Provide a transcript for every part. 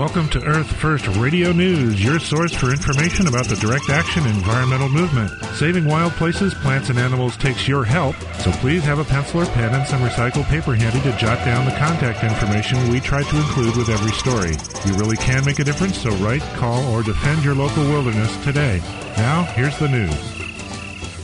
Welcome to Earth First Radio News, your source for information about the direct action environmental movement. Saving wild places, plants, and animals takes your help, so please have a pencil or pen and some recycled paper handy to jot down the contact information we try to include with every story. You really can make a difference, so write, call, or defend your local wilderness today. Now, here's the news.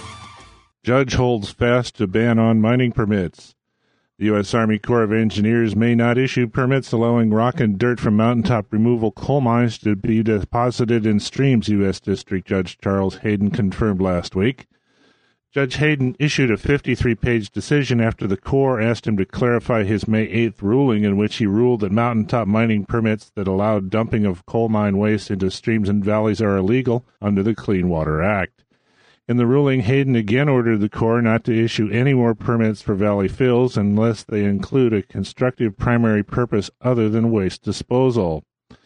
Judge holds fast to ban on mining permits. The U.S. Army Corps of Engineers may not issue permits allowing rock and dirt from mountaintop removal coal mines to be deposited in streams, U.S. District Judge Charles Hayden confirmed last week. Judge Hayden issued a 53-page decision after the Corps asked him to clarify his May 8th ruling in which he ruled that mountaintop mining permits that allowed dumping of coal mine waste into streams and valleys are illegal under the Clean Water Act. In the ruling, Hayden again ordered the Corps not to issue any more permits for valley fills unless they include a constructive primary purpose other than waste disposal.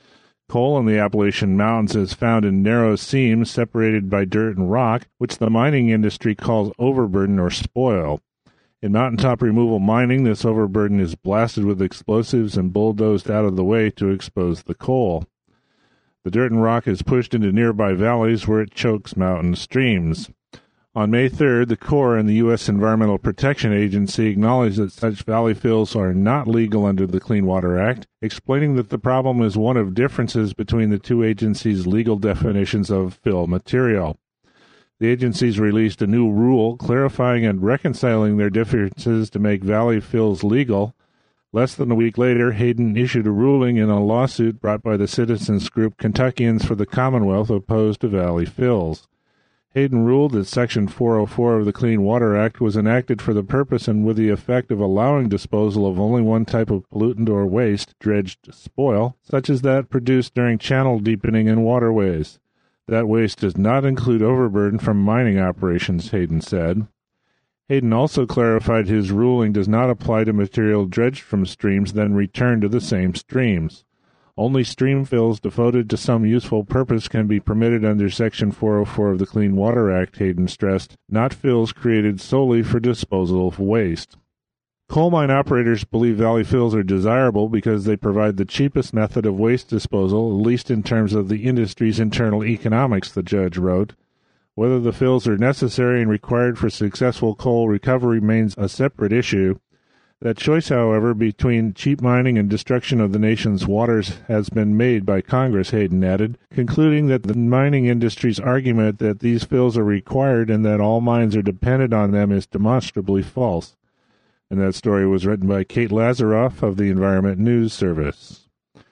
Coal in the Appalachian Mountains is found in narrow seams separated by dirt and rock, which the mining industry calls overburden or spoil. In mountaintop removal mining, this overburden is blasted with explosives and bulldozed out of the way to expose the coal. The dirt and rock is pushed into nearby valleys where it chokes mountain streams. On May 3rd, the Corps and the U.S. Environmental Protection Agency acknowledged that such valley fills are not legal under the Clean Water Act, explaining that the problem is one of differences between the two agencies' legal definitions of fill material. The agencies released a new rule clarifying and reconciling their differences to make valley fills legal. Less than a week later, Hayden issued a ruling in a lawsuit brought by the citizens group Kentuckians for the Commonwealth opposed to valley fills. Hayden ruled that Section 404 of the Clean Water Act was enacted for the purpose and with the effect of allowing disposal of only one type of pollutant or waste, dredged spoil, such as that produced during channel deepening in waterways. That waste does not include overburden from mining operations, Hayden said. Hayden also clarified his ruling does not apply to material dredged from streams then returned to the same streams. Only stream fills devoted to some useful purpose can be permitted under Section 404 of the Clean Water Act, Hayden stressed, not fills created solely for disposal of waste. Coal mine operators believe valley fills are desirable because they provide the cheapest method of waste disposal, at least in terms of the industry's internal economics, the judge wrote. Whether the fills are necessary and required for successful coal recovery remains a separate issue. That choice, however, between cheap mining and destruction of the nation's waters has been made by Congress, Hayden added, concluding that the mining industry's argument that these fills are required and that all mines are dependent on them is demonstrably false. And that story was written by Kate Lazaroff of the Environment News Service.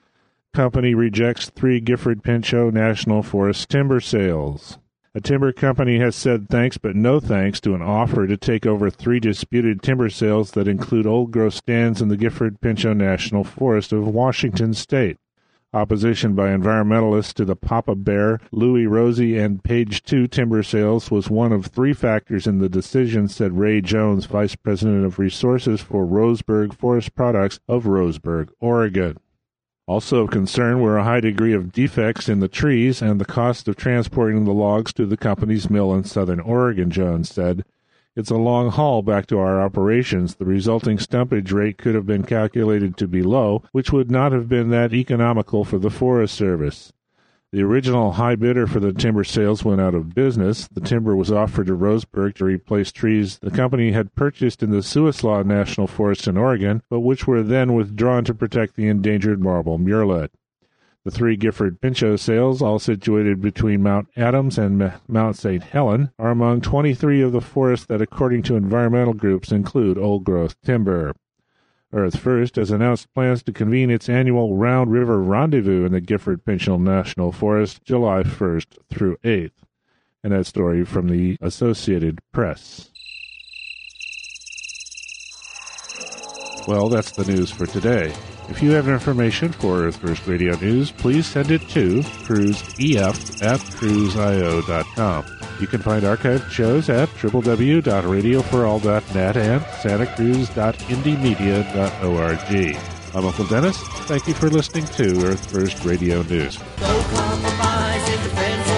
Company rejects 3 Gifford Pinchot National Forest timber sales. A timber company has said thanks but no thanks to an offer to take over 3 disputed timber sales that include old-growth stands in the Gifford Pinchot National Forest of Washington State. Opposition by environmentalists to the Papa Bear, Louis Rosie, and Page 2 timber sales was one of 3 factors in the decision, said Ray Jones, Vice President of Resources for Roseburg Forest Products of Roseburg, Oregon. Also of concern were a high degree of defects in the trees and the cost of transporting the logs to the company's mill in southern Oregon, Jones said. It's a long haul back to our operations. The resulting stumpage rate could have been calculated to be low, which would not have been that economical for the Forest Service. The original high bidder for the timber sales went out of business. The timber was offered to Roseburg to replace trees the company had purchased in the Siuslaw National Forest in Oregon, but which were then withdrawn to protect the endangered marble murrelet. The 3 Gifford Pinchot sales, all situated between Mount Adams and Mount St. Helen, are among 23 of the forests that, according to environmental groups, include old-growth timber. Earth First has announced plans to convene its annual Round River Rendezvous in the Gifford Pinchot National Forest July 1st through 8th. And that story from the Associated Press. Well, that's the news for today. If you have information for Earth First Radio News, please send it to cruiseef@cruiseio.com. You can find archived shows at www.radioforall.net and santacruz.indiemedia.org. I'm Uncle Dennis. Thank you for listening to Earth First Radio News. No compromise in defense